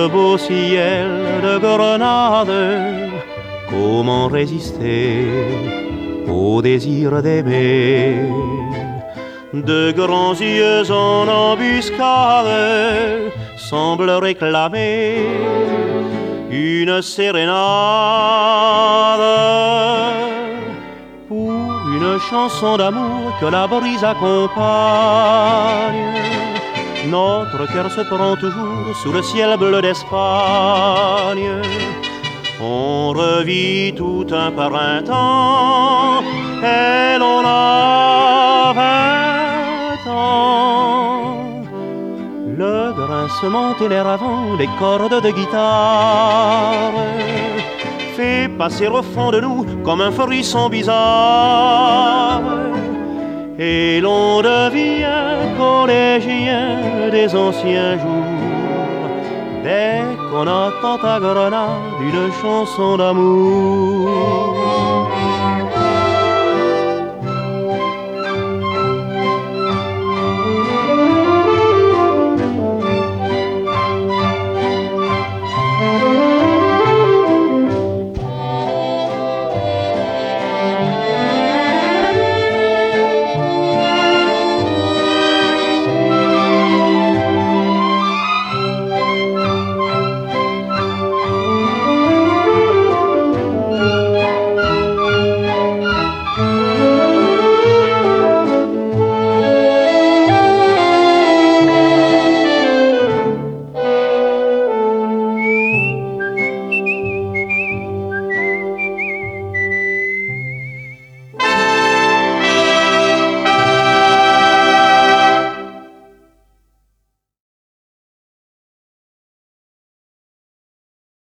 beau ciel de Grenade, comment résister au désir d'aimer? De grands yeux en embuscade semblent réclamer une sérénade. Pour une chanson d'amour que la brise accompagne, notre cœur se prend toujours sous le ciel bleu d'Espagne. On revit tout un printemps et l'on a 20 ans. Le grincement énervant des cordes de guitare fait passer au fond de nous comme un frisson bizarre. Et l'on devient collégien des anciens jours dès qu'on entend à Grenade une chanson d'amour.